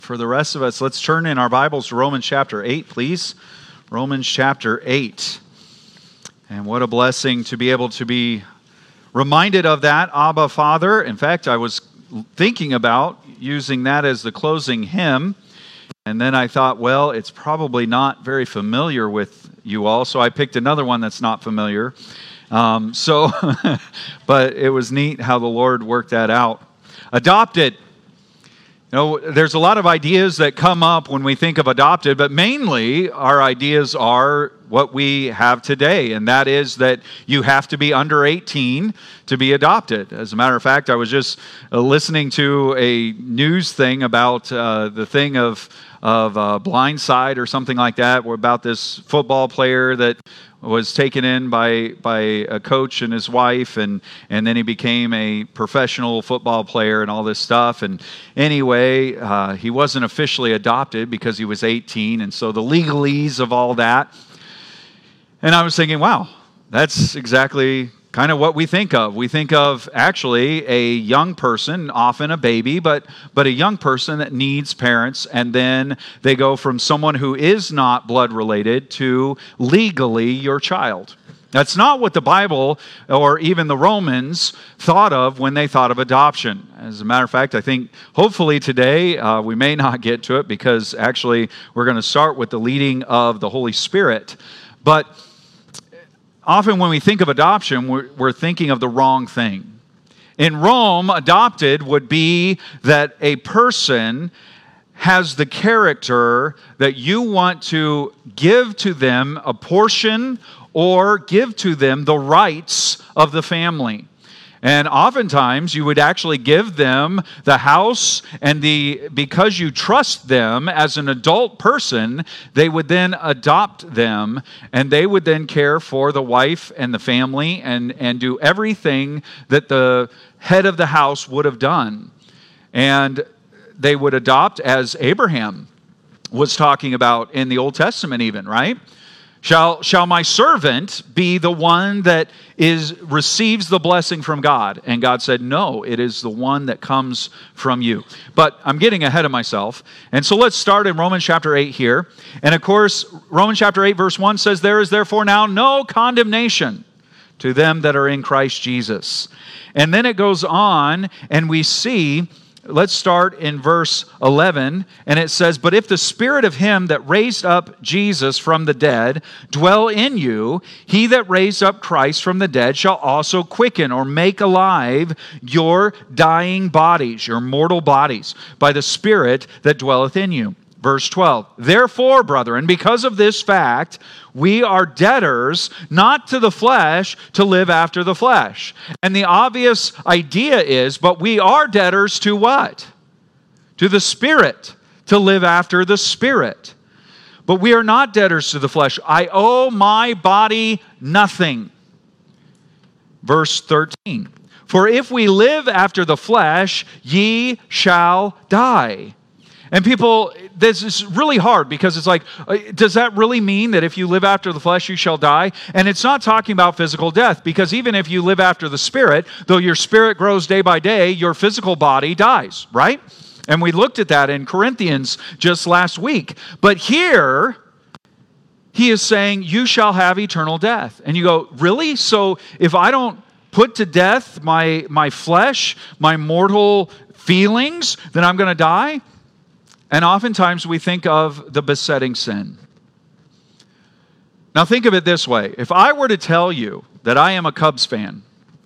For the rest of us, let's turn in our Bibles to Romans chapter 8, please. Romans chapter 8. And what a blessing to be able to be reminded of that, Abba, Father. In fact, I was thinking about using that as the closing hymn. And then I thought, well, it's probably not very familiar with you all. So I picked another one that's not familiar. But it was neat how the Lord worked that out. Adopted. You know, there's a lot of ideas that come up when we think of adopted, but mainly our ideas are what we have today, and that is that you have to be under 18 to be adopted. As a matter of fact, I was just listening to a news thing about the thing of Blindside or something like that, about this football player that was taken in by a coach and his wife, and then he became a professional football player and all this stuff. And anyway, he wasn't officially adopted because he was 18, and so the legalese of all that. And I was thinking, wow, that's exactly kind of what we think of. We think of actually a young person, often a baby, but a young person that needs parents, and then they go from someone who is not blood related to legally your child. That's not what the Bible or even the Romans thought of when they thought of adoption. As a matter of fact, I think hopefully today we may not get to it because actually we're going to start with the leading of the Holy Spirit. But often when we think of adoption, we're thinking of the wrong thing. In Rome, adopted would be that a person has the character that you want to give to them a portion or give to them the rights of the family. And oftentimes you would actually give them the house, and because you trust them as an adult person, they would then adopt them, and they would then care for the wife and the family and do everything that the head of the house would have done. And they would adopt, as Abraham was talking about in the Old Testament even, right? Shall my servant be the one that receives the blessing from God? And God said, no, it is the one that comes from you. But I'm getting ahead of myself. And so let's start in Romans chapter 8 here. And of course, Romans chapter 8 verse 1 says, there is therefore now no condemnation to them that are in Christ Jesus. And then it goes on, and we see, let's start in verse 11, and it says, but if the spirit of him that raised up Jesus from the dead dwell in you, he that raised up Christ from the dead shall also quicken or make alive your dying bodies, your mortal bodies, by the Spirit that dwelleth in you. Verse 12, therefore, brethren, because of this fact, we are debtors, not to the flesh, to live after the flesh. And the obvious idea is, but we are debtors to what? To the Spirit, to live after the Spirit. But we are not debtors to the flesh. I owe my body nothing. Verse 13, for if we live after the flesh, ye shall die. And people, this is really hard because it's like, does that really mean that if you live after the flesh, you shall die? And it's not talking about physical death, because even if you live after the Spirit, though your spirit grows day by day, your physical body dies, right? And we looked at that in Corinthians just last week. But here, he is saying, you shall have eternal death. And you go, really? So if I don't put to death my flesh, my mortal feelings, then I'm going to die? And oftentimes we think of the besetting sin. Now think of it this way. If I were to tell you that I am a Cubs fan,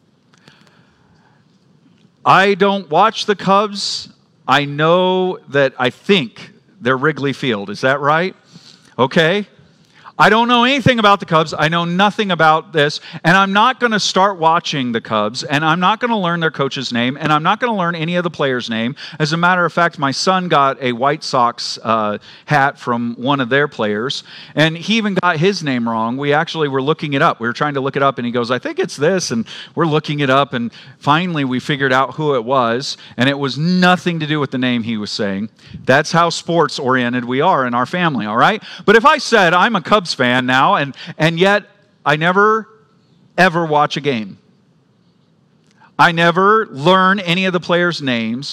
I don't watch the Cubs. I know that I think they're Wrigley Field. Is that right? Okay. I don't know anything about the Cubs. I know nothing about this. And I'm not going to start watching the Cubs. And I'm not going to learn their coach's name. And I'm not going to learn any of the players' name. As a matter of fact, my son got a White Sox hat from one of their players. And he even got his name wrong. We actually were looking it up. We were trying to look it up. And he goes, I think it's this. And we're looking it up. And finally, we figured out who it was. And it was nothing to do with the name he was saying. That's how sports-oriented we are in our family, all right? But if I said I'm a Cubs fan now, and yet I never, ever watch a game. I never learn any of the players' names.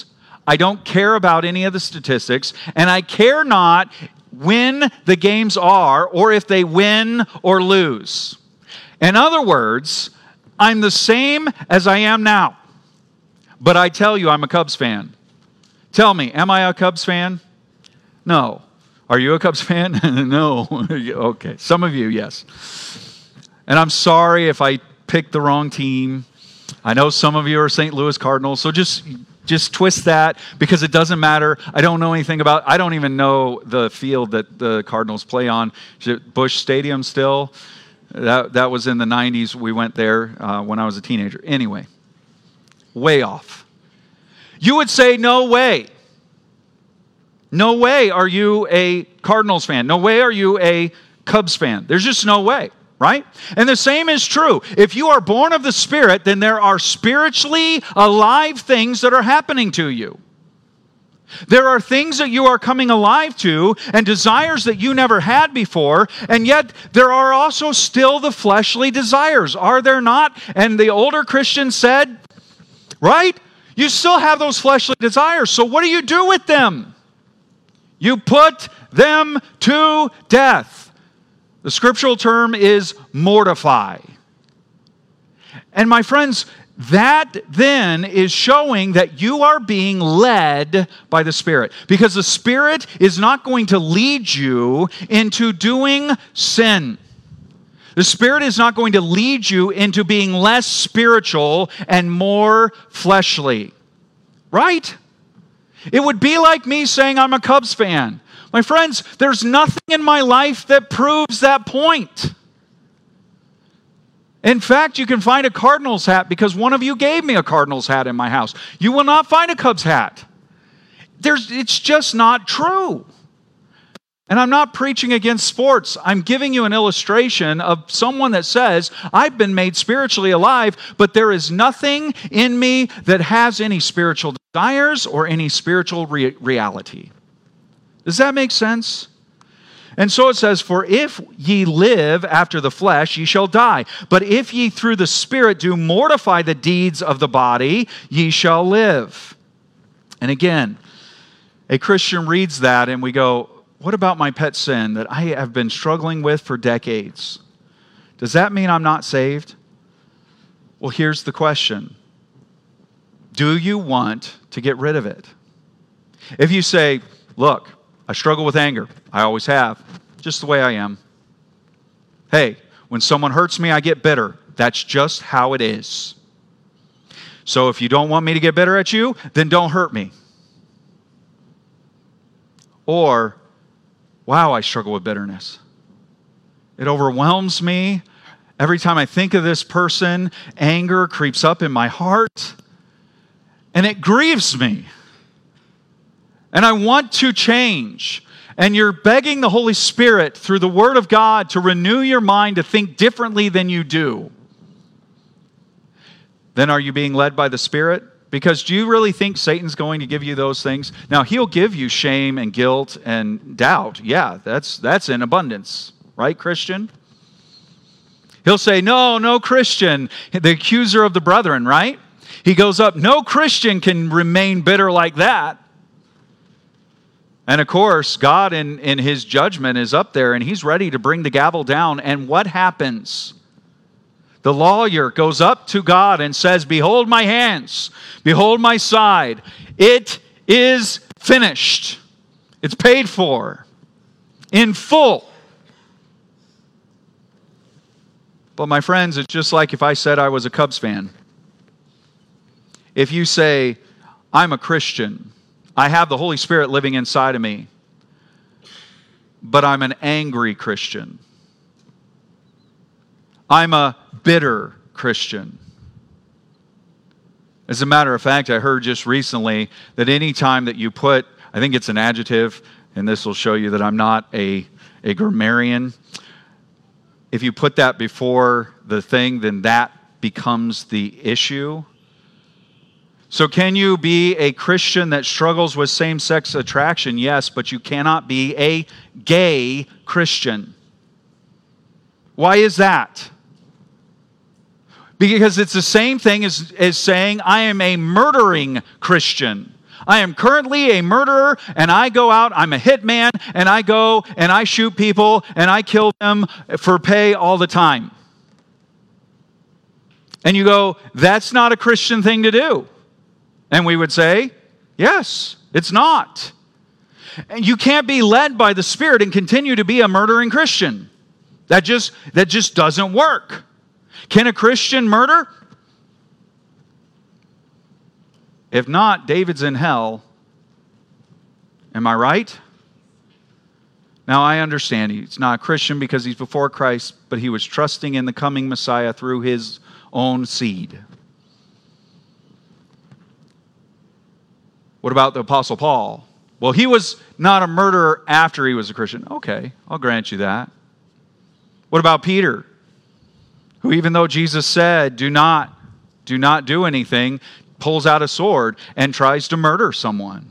I don't care about any of the statistics, and I care not when the games are or if they win or lose. In other words, I'm the same as I am now. But I tell you, I'm a Cubs fan. Tell me, am I a Cubs fan? No. Are you a Cubs fan? No. Okay. Some of you, yes. And I'm sorry if I picked the wrong team. I know some of you are St. Louis Cardinals, so just twist that because it doesn't matter. I don't know anything about, I don't even know the field that the Cardinals play on. Is it Busch Stadium still? That was in the 90s. We went there when I was a teenager. Anyway, way off. You would say, no way. No way are you a Cardinals fan. No way are you a Cubs fan. There's just no way, right? And the same is true. If you are born of the Spirit, then there are spiritually alive things that are happening to you. There are things that you are coming alive to and desires that you never had before, and yet there are also still the fleshly desires, are there not? And the older Christians said, right? You still have those fleshly desires, so what do you do with them? You put them to death. The scriptural term is mortify. And my friends, that then is showing that you are being led by the Spirit. Because the Spirit is not going to lead you into doing sin. The Spirit is not going to lead you into being less spiritual and more fleshly. Right? It would be like me saying I'm a Cubs fan. My friends, there's nothing in my life that proves that point. In fact, you can find a Cardinals hat because one of you gave me a Cardinals hat in my house. You will not find a Cubs hat. It's just not true. And I'm not preaching against sports. I'm giving you an illustration of someone that says, I've been made spiritually alive, but there is nothing in me that has any spiritual desires or any spiritual reality. Does that make sense? And so it says, for if ye live after the flesh, ye shall die. But if ye through the Spirit do mortify the deeds of the body, ye shall live. And again, a Christian reads that and we go, what about my pet sin that I have been struggling with for decades? Does that mean I'm not saved? Well, here's the question. Do you want to get rid of it? If you say, look, I struggle with anger. I always have. Just the way I am. Hey, when someone hurts me, I get bitter. That's just how it is. So if you don't want me to get bitter at you, then don't hurt me. Or, wow, I struggle with bitterness. It overwhelms me. Every time I think of this person, anger creeps up in my heart. And it grieves me. And I want to change. And you're begging the Holy Spirit through the Word of God to renew your mind to think differently than you do. Then are you being led by the Spirit? Because do you really think Satan's going to give you those things? Now, he'll give you shame and guilt and doubt. Yeah, that's in abundance. Right, Christian? He'll say, no, Christian, the accuser of the brethren, right? He goes up, no Christian can remain bitter like that. And of course, God in His judgment is up there and He's ready to bring the gavel down. And what happens? The lawyer goes up to God and says, behold my hands, behold my side. It is finished. It's paid for in full. But my friends, it's just like if I said I was a Cubs fan. If you say, I'm a Christian, I have the Holy Spirit living inside of me, but I'm an angry Christian. I'm a bitter Christian. As a matter of fact, I heard just recently that any time that you put, I think it's an adjective, and this will show you that I'm not a grammarian. If you put that before the thing, then that becomes the issue. So can you be a Christian that struggles with same-sex attraction? Yes, but you cannot be a gay Christian. Why is that? Because it's the same thing as saying I am a murdering Christian. I am currently a murderer, and I go out, I'm a hitman, and I go and I shoot people, and I kill them for pay all the time. And you go, that's not a Christian thing to do. And we would say, yes, it's not. And you can't be led by the Spirit and continue to be a murdering Christian. That just doesn't work. Can a Christian murder? If not, David's in hell. Am I right? Now, I understand he's not a Christian because he's before Christ, but he was trusting in the coming Messiah through his own seed. What about the Apostle Paul? Well, he was not a murderer after he was a Christian. Okay, I'll grant you that. What about Peter, who even though Jesus said, do not do anything, pulls out a sword and tries to murder someone?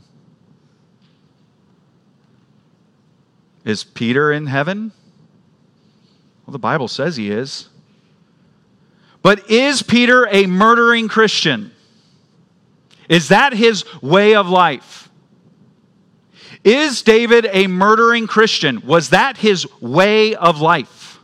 Is Peter in heaven? Well, the Bible says he is. But is Peter a murdering Christian? Is that his way of life? Is David a murdering Christian? Was that his way of life?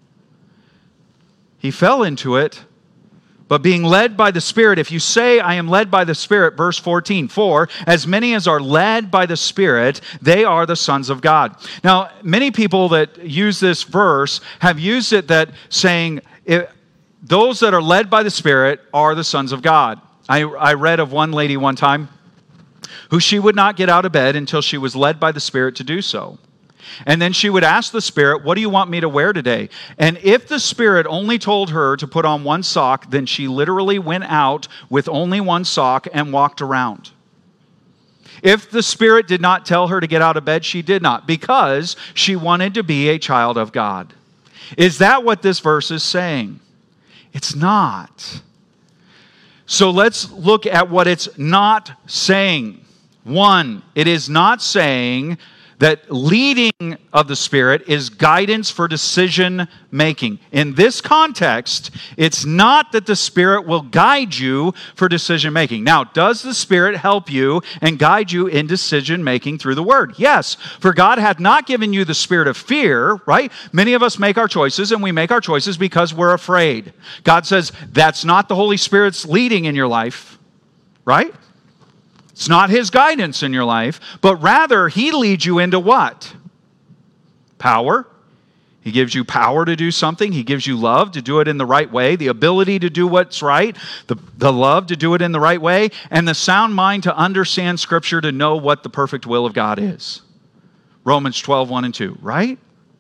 He fell into it, but being led by the Spirit, if you say, I am led by the Spirit, verse 14, for as many as are led by the Spirit, they are the sons of God. Now, many people that use this verse have used it that saying, those that are led by the Spirit are the sons of God. I read of one lady one time who she would not get out of bed until she was led by the Spirit to do so. And then she would ask the Spirit, what do you want me to wear today? And if the Spirit only told her to put on one sock, then she literally went out with only one sock and walked around. If the Spirit did not tell her to get out of bed, she did not, because she wanted to be a child of God. Is that what this verse is saying? It's not. So let's look at what it's not saying. One, it is not saying that leading of the Spirit is guidance for decision making. In this context, it's not that the Spirit will guide you for decision making. Now, does the Spirit help you and guide you in decision making through the Word? Yes, for God hath not given you the spirit of fear, right? Many of us make our choices, and we make our choices because we're afraid. God says that's not the Holy Spirit's leading in your life, right? It's not His guidance in your life, but rather He leads you into what? Power. He gives you power to do something. He gives you love to do it in the right way, the ability to do what's right, the love to do it in the right way, and the sound mind to understand Scripture to know what the perfect will of God is. Romans 12, 1 and 2, right?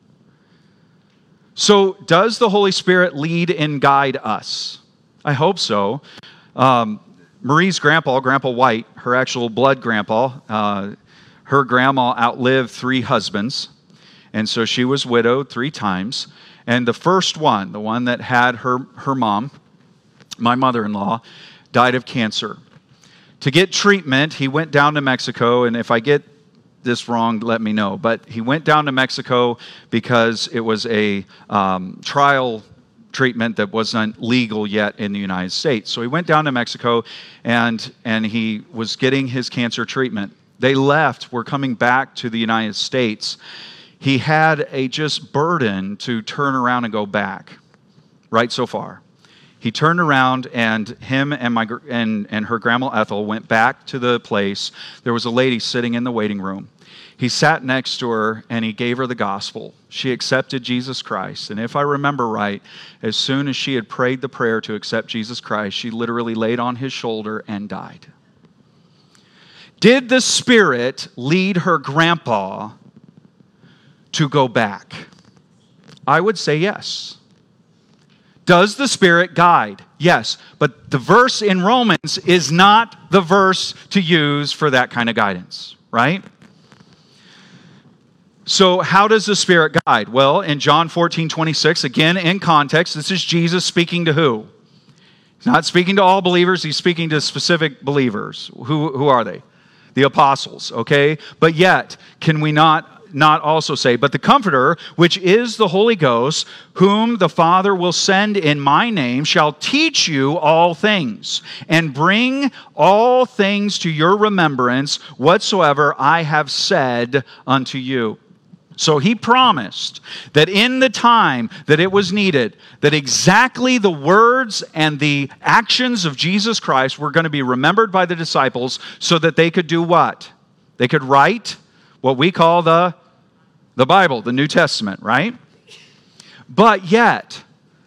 So does the Holy Spirit lead and guide us? I hope so. Marie's grandpa, Grandpa White, her actual blood grandpa, her grandma outlived 3 husbands. And so she was widowed 3 times. And the first one, the one that had her mom, my mother-in-law, died of cancer. To get treatment, he went down to Mexico. And if I get this wrong, let me know. But he went down to Mexico because it was a trial treatment that wasn't legal yet in the United States. So he went down to Mexico and he was getting his cancer treatment. They left, were coming back to the United States. He had a just burden to turn around and go back. Right so far. He turned around and him and her grandma Ethel went back to the place. There was a lady sitting in the waiting room. He sat next to her and he gave her the gospel. She accepted Jesus Christ. And if I remember right, as soon as she had prayed the prayer to accept Jesus Christ, she literally laid on his shoulder and died. Did the Spirit lead her grandpa to go back? I would say yes. Does the Spirit guide? Yes. But the verse in Romans is not the verse to use for that kind of guidance, right? So how does the Spirit guide? Well, in John 14:26, again in context, this is Jesus speaking to who? He's not speaking to all believers, he's speaking to specific believers. Who are they? The apostles, okay? But yet, can we not not also say, but the Comforter, which is the Holy Ghost, whom the Father will send in my name, shall teach you all things, and bring all things to your remembrance, whatsoever I have said unto you. So he promised that in the time that it was needed, that exactly the words and the actions of Jesus Christ were going to be remembered by the disciples so that they could do what? They could write what we call the Bible, the New Testament, right? But yet,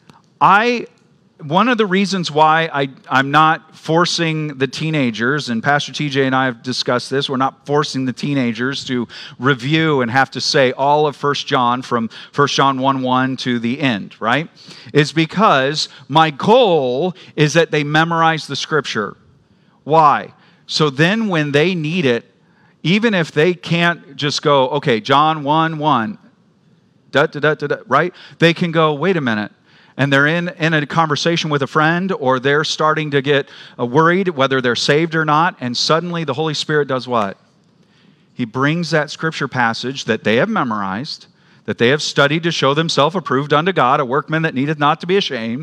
one of the reasons why I'm not forcing the teenagers, and Pastor TJ and I have discussed this, we're not forcing the teenagers to review and have to say all of 1 John from 1 John 1:1 to the end, right? Is because my goal is that they memorize the Scripture. Why? So then when they need it, even if they can't just go, okay, John 1:1, right? They can go, wait a minute. And they're in a conversation with a friend, or they're starting to get worried whether they're saved or not, and suddenly the Holy Spirit does what? He brings that scripture passage that they have memorized, that they have studied to show themselves approved unto God, a workman that needeth not to be ashamed,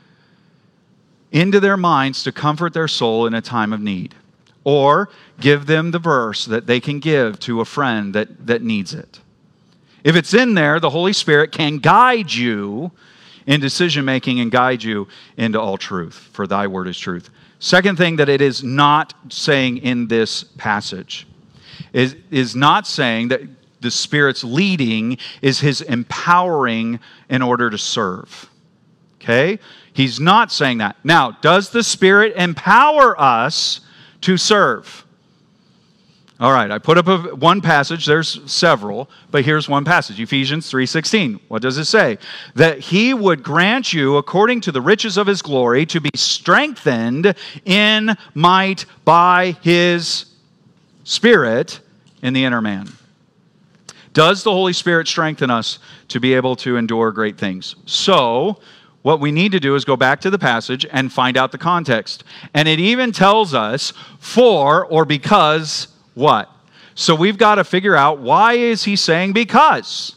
into their minds to comfort their soul in a time of need. Or give them the verse that they can give to a friend that needs it. If it's in there, the Holy Spirit can guide you in decision-making and guide you into all truth, for thy word is truth. Second thing that it is not saying in this passage is not saying that the Spirit's leading is his empowering in order to serve. Okay? He's not saying that. Now, does the Spirit empower us to serve? All right, I put up one passage. There's several, but here's one passage. Ephesians 3:16. What does it say? That he would grant you, according to the riches of his glory, to be strengthened in might by his Spirit in the inner man. Does the Holy Spirit strengthen us to be able to endure great things? So, what we need to do is go back to the passage and find out the context. And it even tells us for or because what? So we've got to figure out, why is he saying because?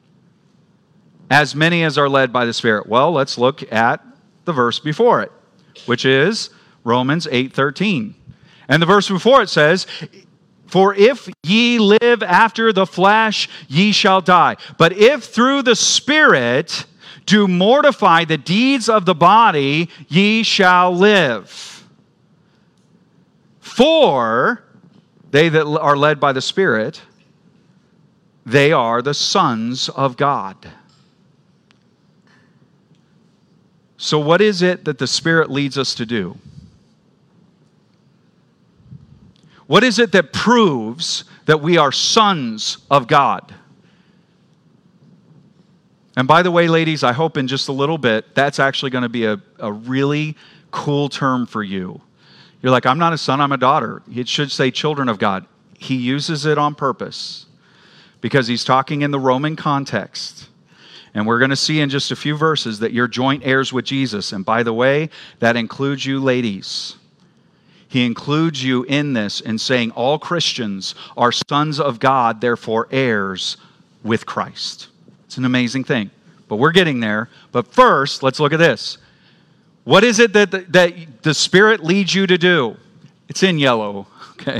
As many as are led by the Spirit. Well, let's look at the verse before it, which is Romans 8:13. And the verse before it says, for if ye live after the flesh, ye shall die. But if through the Spirit do mortify the deeds of the body, ye shall live. For they that are led by the Spirit, they are the sons of God. So what is it that the Spirit leads us to do? What is it that proves that we are sons of God? And by the way, ladies, I hope in just a little bit, that's actually going to be a really cool term for you. You're like, I'm not a son, I'm a daughter. It should say children of God. He uses it on purpose because he's talking in the Roman context. And we're going to see in just a few verses that you're joint heirs with Jesus. And by the way, that includes you ladies. He includes you in this in saying all Christians are sons of God, therefore heirs with Christ. It's an amazing thing. But we're getting there. But first, let's look at this. What is it that the Spirit leads you to do? It's in yellow, okay?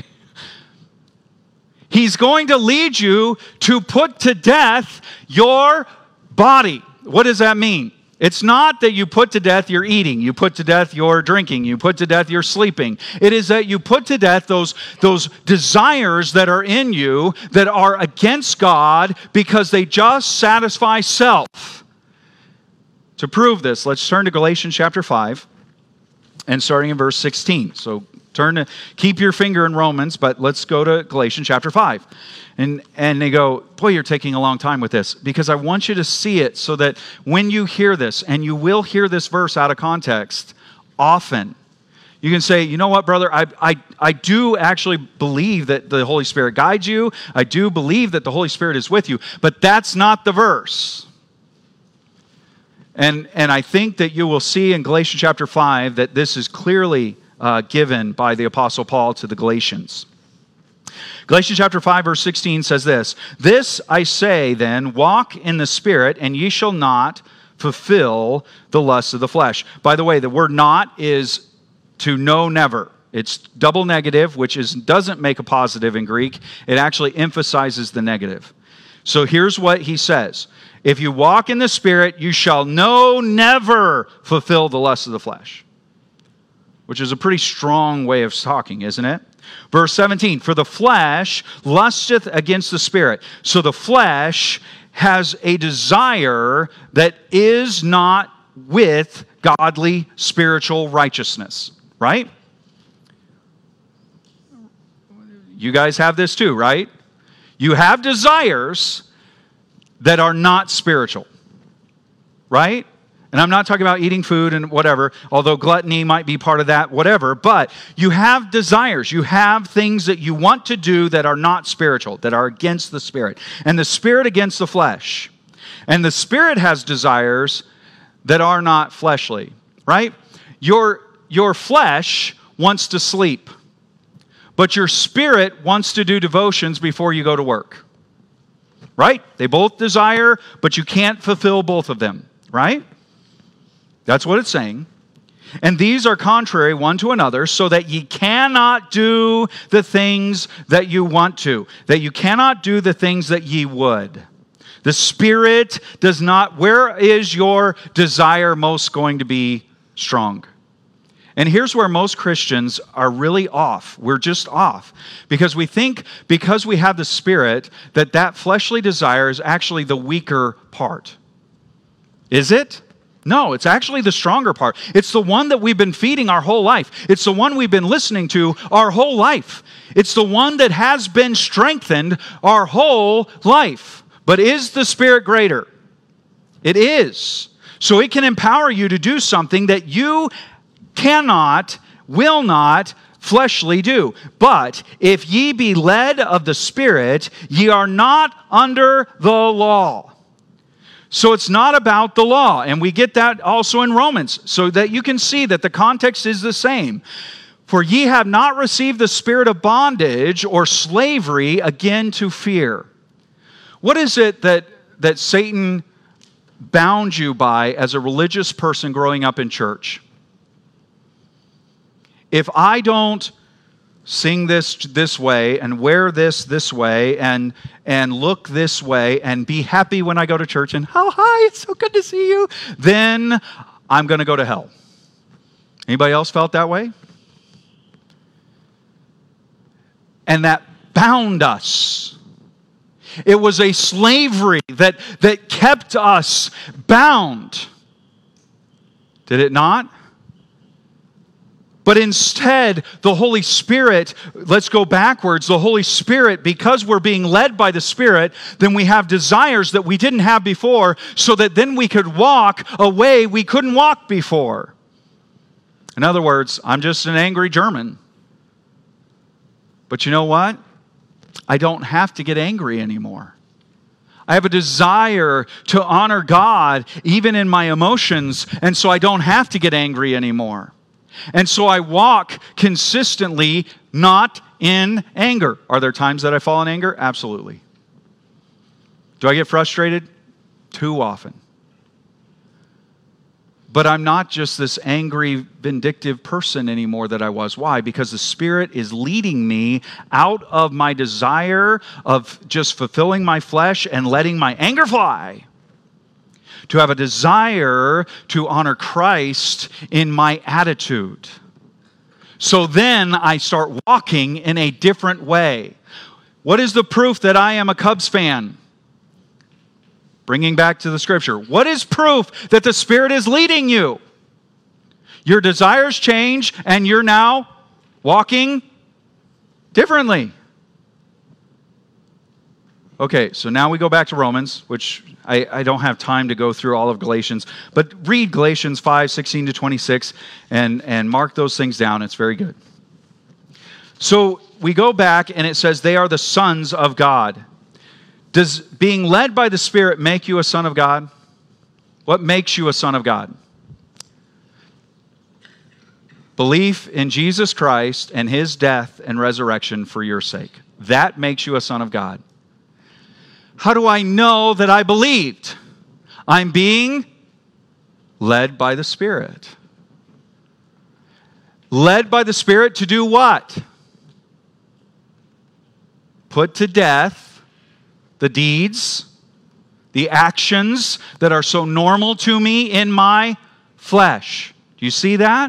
He's going to lead you to put to death your body. What does that mean? It's not that you put to death your eating, you put to death your drinking, you put to death your sleeping. It is that you put to death those desires that are in you that are against God because they just satisfy self. To prove this, let's turn to Galatians chapter 5 and starting in verse 16. So keep your finger in Romans, but let's go to Galatians chapter 5. And they go, boy, you're taking a long time with this, because I want you to see it so that when you hear this, and you will hear this verse out of context often, you can say, you know what, brother, I do actually believe that the Holy Spirit guides you. I do believe that the Holy Spirit is with you, but that's not the verse. And I think that you will see in Galatians chapter 5 that this is clearly given by the Apostle Paul to the Galatians. Galatians chapter 5, verse 16 says this, "This I say then, walk in the Spirit, and ye shall not fulfill the lusts of the flesh." By the way, the word "not" is to know never. It's double negative, which doesn't make a positive in Greek. It actually emphasizes the negative. So here's what he says. If you walk in the Spirit, you shall never fulfill the lusts of the flesh. Which is a pretty strong way of talking, isn't it? Verse 17, "For the flesh lusteth against the Spirit." So the flesh has a desire that is not with godly spiritual righteousness, right? You guys have this too, right? You have desires that are not spiritual, right? And I'm not talking about eating food and whatever, although gluttony might be part of that, whatever. But you have desires. You have things that you want to do that are not spiritual, that are against the Spirit. And the Spirit against the flesh. And the Spirit has desires that are not fleshly, right? Your flesh wants to sleep. But your spirit wants to do devotions before you go to work. Right? They both desire, but you can't fulfill both of them. Right? That's what it's saying. "And these are contrary one to another, so that ye cannot do the things that you want to." That you cannot do the things that ye would. The Spirit does not... Where is your desire most going to be strong? And here's where most Christians are really off. We're just off. Because we think, because we have the Spirit, that fleshly desire is actually the weaker part. Is it? No, it's actually the stronger part. It's the one that we've been feeding our whole life. It's the one we've been listening to our whole life. It's the one that has been strengthened our whole life. But is the Spirit greater? It is. So it can empower you to do something that you cannot, will not, fleshly do. "But if ye be led of the Spirit, ye are not under the law." So it's not about the law. And we get that also in Romans, so that you can see that the context is the same. "For ye have not received the spirit of bondage or slavery again to fear." What is it that Satan bound you by as a religious person growing up in church? If I don't sing this way and wear this way and look this way and be happy when I go to church and, "Oh, hi, it's so good to see you," then I'm going to go to hell. Anybody else felt that way? And that bound us. It was a slavery that kept us bound. Did it not? But instead, the Holy Spirit, let's go backwards. The Holy Spirit, because we're being led by the Spirit, then we have desires that we didn't have before, so that then we could walk a way we couldn't walk before. In other words, I'm just an angry German. But you know what? I don't have to get angry anymore. I have a desire to honor God even in my emotions, and so I don't have to get angry anymore. And so I walk consistently not in anger. Are there times that I fall in anger? Absolutely. Do I get frustrated? Too often. But I'm not just this angry, vindictive person anymore that I was. Why? Because the Spirit is leading me out of my desire of just fulfilling my flesh and letting my anger fly, to have a desire to honor Christ in my attitude. So then I start walking in a different way. What is the proof that I am a Cubs fan? Bringing back to the Scripture. What is proof that the Spirit is leading you? Your desires change and you're now walking differently. Okay, so now we go back to Romans, which I don't have time to go through all of Galatians, but read Galatians 5, 16 to 26 and mark those things down. It's very good. So we go back and it says they are the sons of God. Does being led by the Spirit make you a son of God? What makes you a son of God? Belief in Jesus Christ and His death and resurrection for your sake. That makes you a son of God. How do I know that I believed? I'm being led by the Spirit. Led by the Spirit to do what? Put to death the deeds, the actions that are so normal to me in my flesh. Do you see that?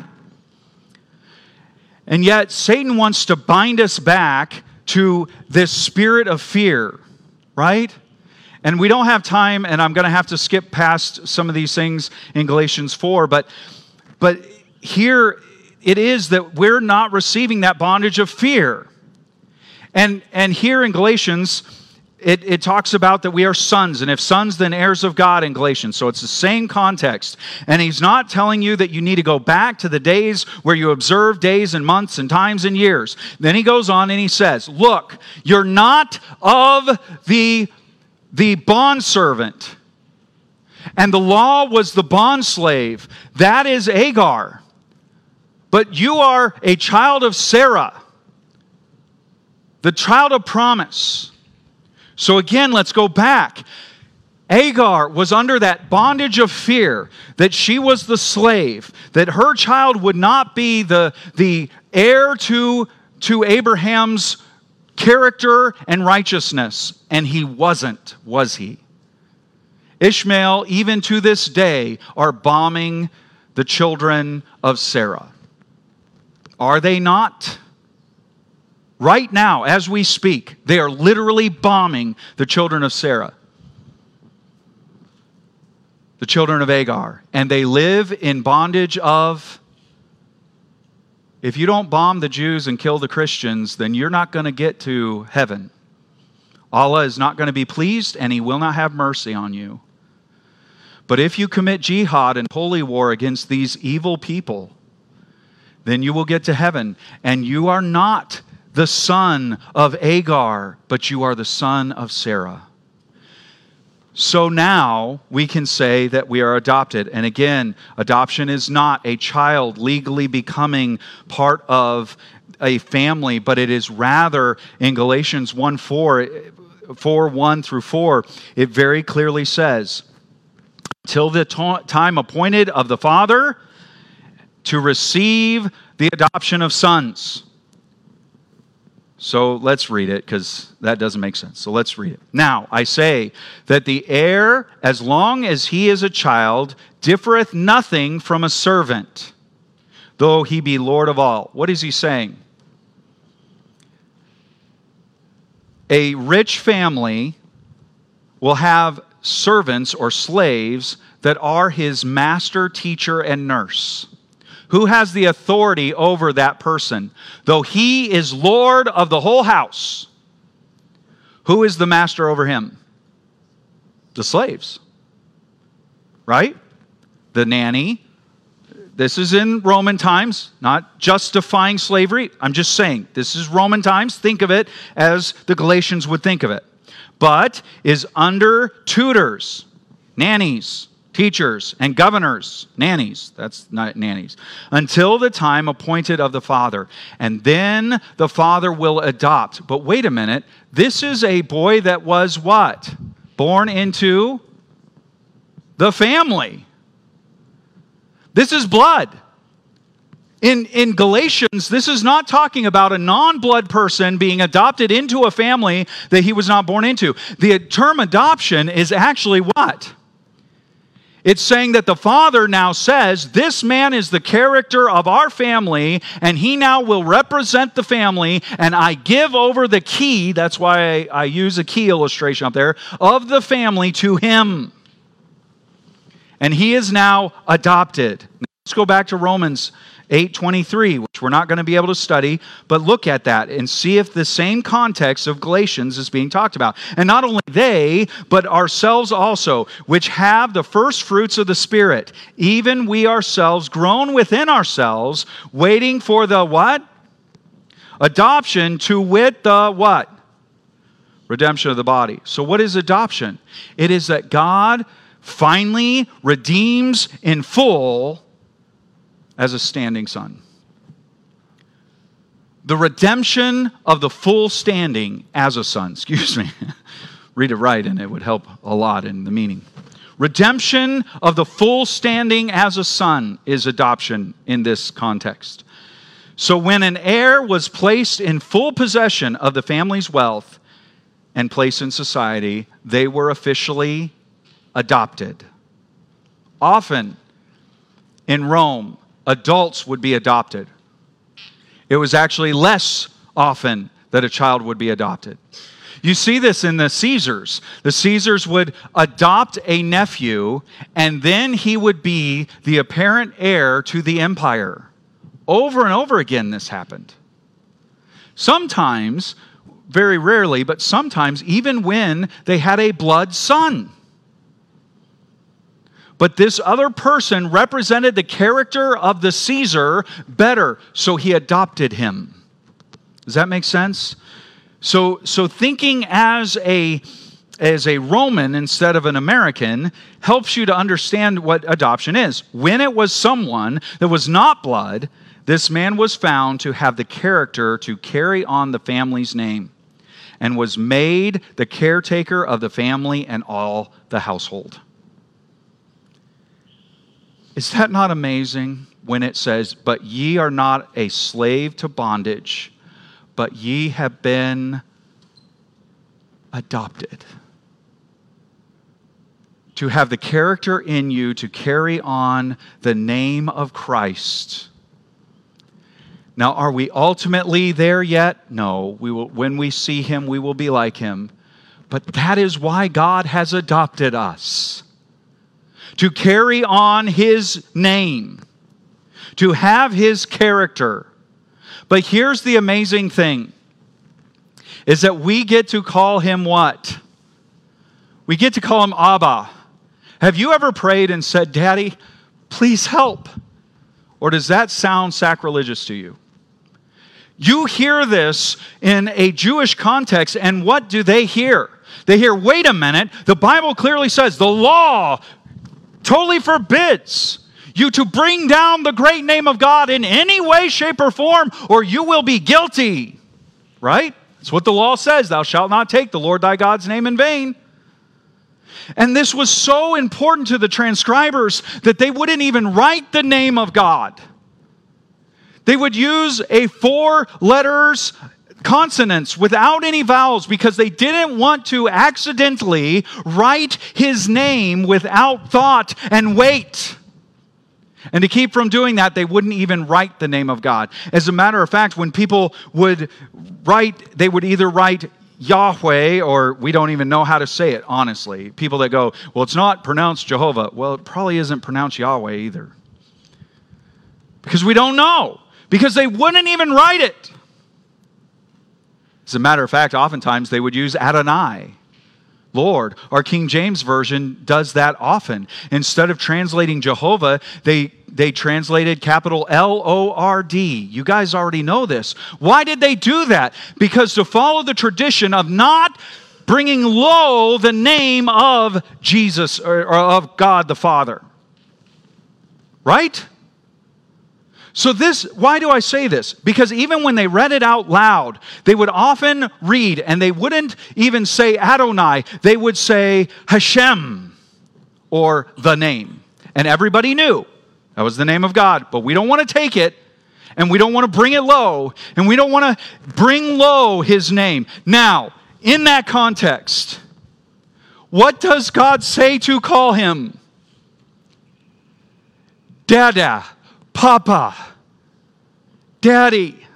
And yet Satan wants to bind us back to this spirit of fear, right? And we don't have time, and I'm going to have to skip past some of these things in Galatians 4, but here it is that we're not receiving that bondage of fear. And here in Galatians, it talks about that we are sons, and if sons, then heirs of God in Galatians. So it's the same context. And he's not telling you that you need to go back to the days where you observe days and months and times and years. Then he goes on and he says, look, you're not of the bondservant. And the law was the bondslave. That is Agar. But you are a child of Sarah, the child of promise. So again, let's go back. Agar was under that bondage of fear, that she was the slave, that her child would not be the heir to Abraham's character and righteousness. And he wasn't, was he? Ishmael, even to this day, are bombing the children of Sarah. Are they not? Right now, as we speak, they are literally bombing the children of Sarah, the children of Agar. And they live in bondage of, if you don't bomb the Jews and kill the Christians, then you're not going to get to heaven. Allah is not going to be pleased, and He will not have mercy on you. But if you commit jihad and holy war against these evil people, then you will get to heaven. And you are not the son of Agar, but you are the son of Sarah. So now we can say that we are adopted. And again, adoption is not a child legally becoming part of a family, but it is rather in Galatians 1:1 through 4, it very clearly says, till the time appointed of the Father to receive the adoption of sons. So let's read it, because that doesn't make sense. So let's read it. Now, I say that the heir, as long as he is a child, differeth nothing from a servant, though he be Lord of all. What is he saying? A rich family will have servants or slaves that are his master, teacher, and nurse. Who has the authority over that person? Though he is Lord of the whole house, who is the master over him? The slaves. Right? The nanny. This is in Roman times, not justifying slavery. I'm just saying, this is Roman times. Think of it as the Galatians would think of it. But is under tutors, nannies, teachers, and governors, nannies, that's not nannies, until the time appointed of the Father. And then the Father will adopt. But wait a minute, this is a boy that was what? Born into the family. This is blood. In Galatians, this is not talking about a non-blood person being adopted into a family that he was not born into. The term adoption is actually what? It's saying that the Father now says, this man is the character of our family, and he now will represent the family, and I give over the key, that's why I use a key illustration up there, of the family to him. And he is now adopted. Let's go back to Romans 8:23, which we're not going to be able to study, but look at that and see if the same context of Galatians is being talked about. And not only they, but ourselves also, which have the first fruits of the Spirit, even we ourselves, grown within ourselves, waiting for the what? Adoption, to wit the what? Redemption of the body. So what is adoption? It is that God finally redeems in full as a standing son. The redemption of the full standing as a son. Excuse me. Read it right and it would help a lot in the meaning. Redemption of the full standing as a son is adoption in this context. So when an heir was placed in full possession of the family's wealth and place in society, they were officially adopted. Often in Rome, adults would be adopted. It was actually less often that a child would be adopted. You see this in the Caesars. The Caesars would adopt a nephew, and then he would be the apparent heir to the empire. Over and over again this happened. Sometimes, very rarely, but sometimes even when they had a blood son. But this other person represented the character of the Caesar better, so he adopted him. Does that make sense? So thinking as a Roman instead of an American helps you to understand what adoption is. When it was someone that was not blood, this man was found to have the character to carry on the family's name and was made the caretaker of the family and all the household. Is that not amazing when it says, "But ye are not a slave to bondage, but ye have been adopted"? To have the character in you to carry on the name of Christ. Now, are we ultimately there yet? No. We will, when we see Him, we will be like Him. But that is why God has adopted us. To carry on His name. To have His character. But here's the amazing thing. Is that we get to call Him what? We get to call Him Abba. Have you ever prayed and said, "Daddy, please help"? Or does that sound sacrilegious to you? You hear this in a Jewish context, and what do they hear? They hear, wait a minute, the Bible clearly says the law totally forbids you to bring down the great name of God in any way, shape, or form, or you will be guilty. Right? That's what the law says. Thou shalt not take the Lord thy God's name in vain. And this was so important to the transcribers that they wouldn't even write the name of God. They would use a 4 letters consonants without any vowels because they didn't want to accidentally write His name without thought and weight. And to keep from doing that, they wouldn't even write the name of God. As a matter of fact, when people would write, they would either write Yahweh, or we don't even know how to say it, honestly. People that go, well, it's not pronounced Jehovah. Well, it probably isn't pronounced Yahweh either. Because we don't know. Because they wouldn't even write it. As a matter of fact, oftentimes they would use Adonai, Lord. Our King James Version does that often. Instead of translating Jehovah, they translated capital L-O-R-D. You guys already know this. Why did they do that? Because to follow the tradition of not bringing low the name of Jesus or of God the Father. Right? So why do I say this? Because even when they read it out loud, they would often read, and they wouldn't even say Adonai, they would say Hashem, or the name. And everybody knew that was the name of God, but we don't want to take it, and we don't want to bring it low, and we don't want to bring low His name. Now, in that context, what does God say to call Him? Dada. Papa, Daddy.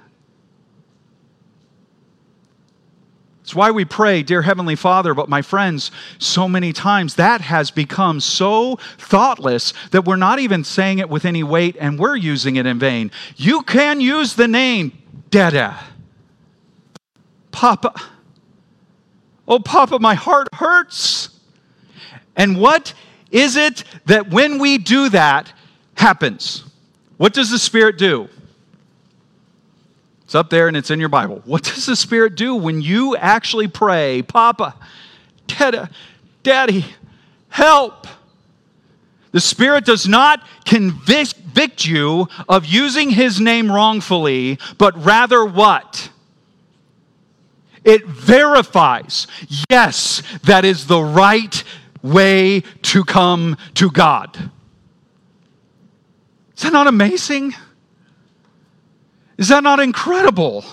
It's why we pray, Dear Heavenly Father, but my friends, so many times that has become so thoughtless that we're not even saying it with any weight and we're using it in vain. You can use the name Dada, Papa. Oh, Papa, my heart hurts. And what is it that when we do that happens? What does the Spirit do? It's up there and it's in your Bible. What does the Spirit do when you actually pray, Papa, Dada, Daddy, help? The Spirit does not convict convict you of using his name wrongfully, but rather what? It verifies, yes, that is the right way to come to God. Is that not amazing? Is that not incredible?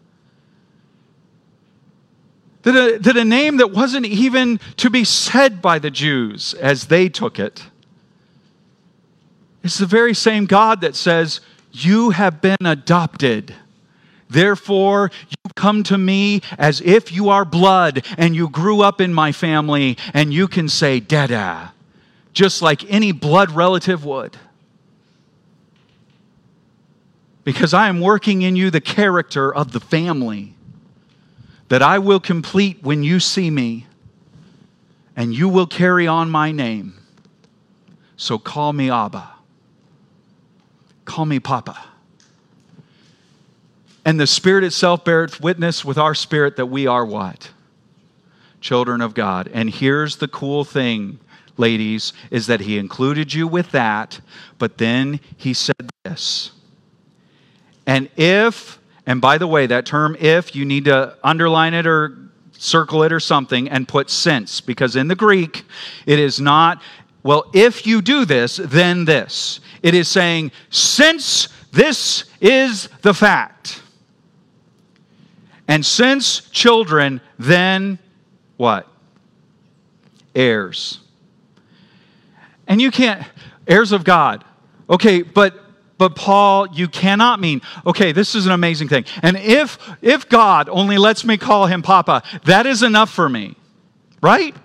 That a name that wasn't even to be said by the Jews as they took it. It's the very same God that says, you have been adopted. Therefore, you come to me as if you are blood and you grew up in my family, and you can say, Dada, just like any blood relative would. Because I am working in you the character of the family that I will complete when you see me, and you will carry on my name. So call me Abba. Call me Papa. And the Spirit itself beareth witness with our spirit that we are what? Children of God. And here's the cool thing, ladies, is that he included you with that, but then he said this. And if, and by the way, that term if, you need to underline it or circle it or something and put since, because in the Greek, it is not, well, if you do this, then this. It is saying, since this is the fact, and since children, then what? Heirs. And you can't, heirs of God. Okay, but Paul, you cannot mean, okay, this is an amazing thing. And if God only lets me call him Papa, that is enough for me. Right?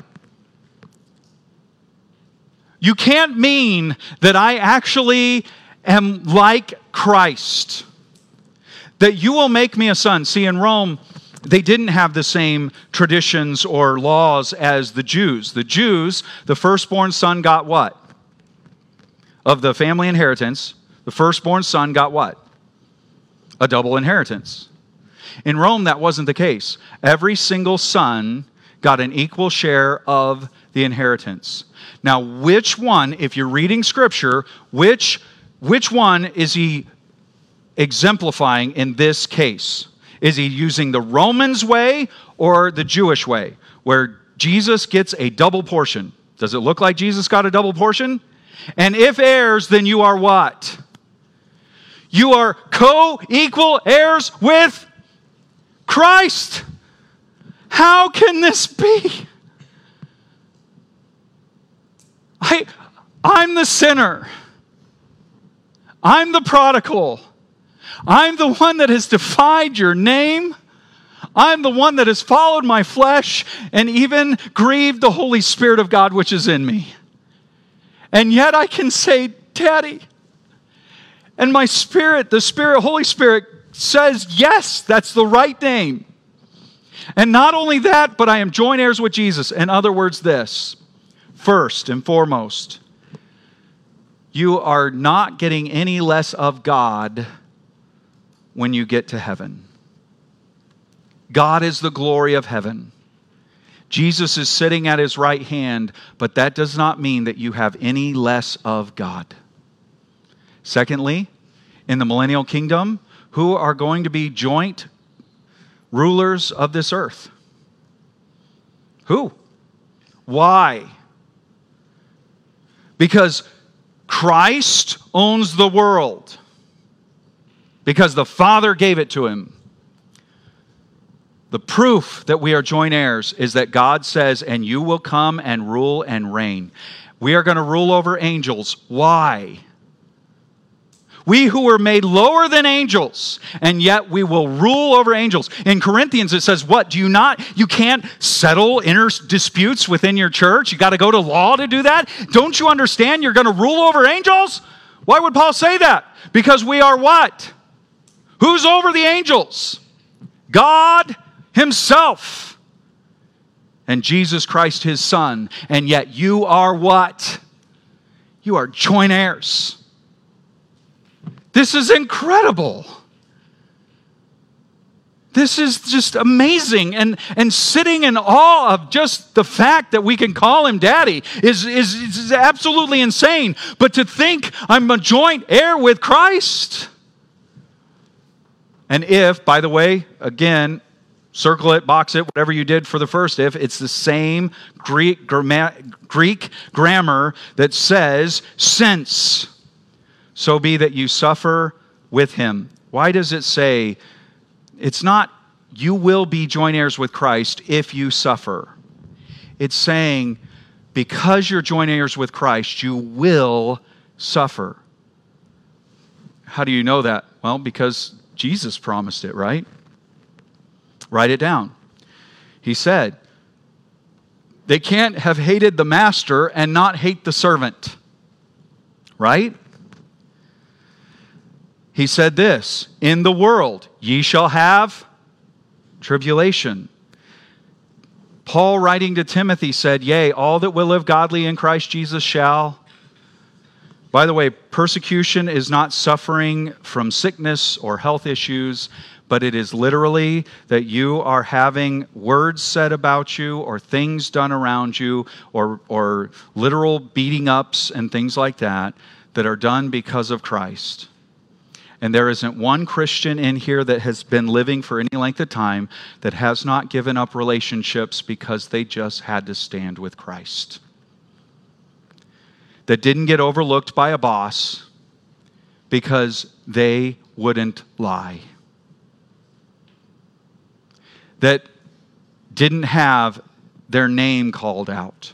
You can't mean that I actually am like Christ. That you will make me a son. See, in Rome, they didn't have the same traditions or laws as the Jews. The Jews, the firstborn son got what? Of the family inheritance, the firstborn son got what? A double inheritance. In Rome, that wasn't the case. Every single son got an equal share of the inheritance. Now, which one, if you're reading Scripture, which one is he exemplifying in this case? Is he using the Romans way or the Jewish way, where Jesus gets a double portion? Does it look like Jesus got a double portion? And if heirs, then you are what? You are co-equal heirs with Christ. How can this be? I'm the sinner. I'm the prodigal. I'm the one that has defied your name. I'm the one that has followed my flesh and even grieved the Holy Spirit of God which is in me. And yet I can say, Daddy. And my spirit, the Spirit, Holy Spirit says, yes, that's the right name. And not only that, but I am joint heirs with Jesus. In other words, this. First and foremost, you are not getting any less of God when you get to heaven. God is the glory of heaven. Jesus is sitting at his right hand, but that does not mean that you have any less of God. Secondly, in the millennial kingdom, who are going to be joint rulers of this earth? Who? Why? Because Christ owns the world. Because the Father gave it to him. The proof that we are joint heirs is that God says, and you will come and rule and reign. We are going to rule over angels. Why? We who were made lower than angels, and yet we will rule over angels. In Corinthians it says, what? You can't settle inner disputes within your church? You got to go to law to do that? Don't you understand you're going to rule over angels? Why would Paul say that? Because we are what? Who's over the angels? God himself. And Jesus Christ his Son. And yet you are what? You are joint heirs. This is incredible. This is just amazing. And sitting in awe of just the fact that we can call him daddy is absolutely insane. But to think I'm a joint heir with Christ. And if, by the way, again, circle it, box it, whatever you did for the first if, it's the same Greek grammar that says, since, so be that you suffer with him. Why does it say, it's not, you will be joint heirs with Christ if you suffer. It's saying, because you're joint heirs with Christ, you will suffer. How do you know that? Well, because Jesus promised it, right? Write it down. He said, they can't have hated the master and not hate the servant. Right? He said this, in the world ye shall have tribulation. Paul, writing to Timothy, said, yea, all that will live godly in Christ Jesus shall. By the way, persecution is not suffering from sickness or health issues, but it is literally that you are having words said about you or things done around you or literal beating ups and things like that are done because of Christ. And there isn't one Christian in here that has been living for any length of time that has not given up relationships because they just had to stand with Christ. That didn't get overlooked by a boss because they wouldn't lie. That didn't have their name called out.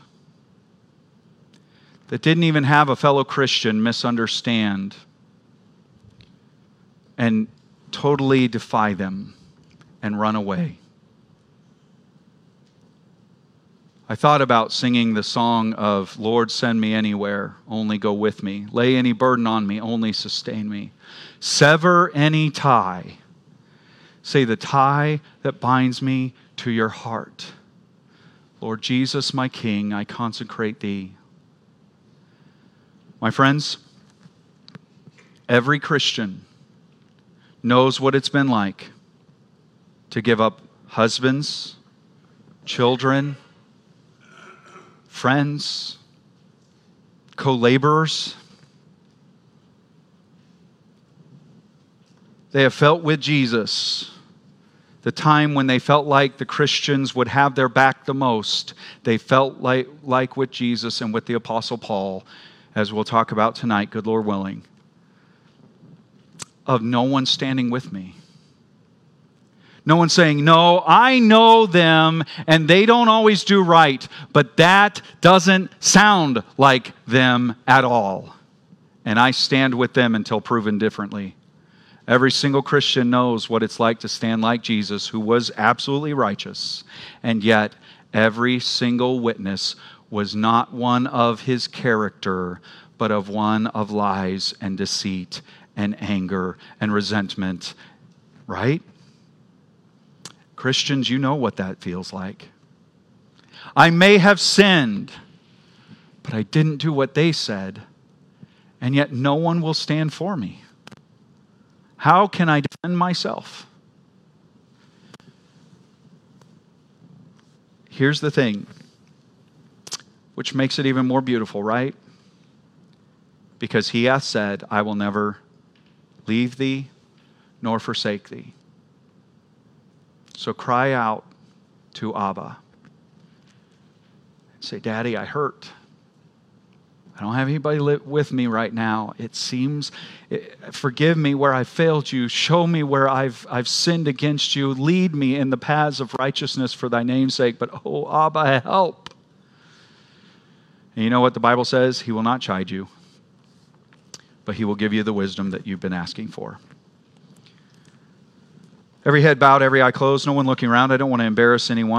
That didn't even have a fellow Christian misunderstand and totally defy them and run away. I thought about singing the song of, Lord, send me anywhere, only go with me. Lay any burden on me, only sustain me. Sever any tie. Say, the tie that binds me to your heart. Lord Jesus, my King, I consecrate thee. My friends, every Christian knows what it's been like to give up husbands, children, friends, co-laborers. They have felt with Jesus the time when they felt like the Christians would have their back the most. They felt like with Jesus and with the Apostle Paul, as we'll talk about tonight, good Lord willing, of no one standing with me. No one saying, no, I know them and they don't always do right, but that doesn't sound like them at all. And I stand with them until proven differently. Every single Christian knows what it's like to stand like Jesus, who was absolutely righteous, and yet every single witness was not one of his character, but of one of lies and deceit and anger and resentment. Right? Christians, you know what that feels like. I may have sinned, but I didn't do what they said, and yet no one will stand for me. How can I defend myself? Here's the thing, which makes it even more beautiful, right? Because he hath said, I will never leave thee nor forsake thee. So cry out to Abba. Say, Daddy, I hurt. I don't have anybody with me right now. It seems, forgive me where I failed you. Show me where I've sinned against you. Lead me in the paths of righteousness for thy name's sake. But, oh, Abba, help. And you know what the Bible says? He will not chide you, but he will give you the wisdom that you've been asking for. Every head bowed, every eye closed, no one looking around. I don't want to embarrass anyone.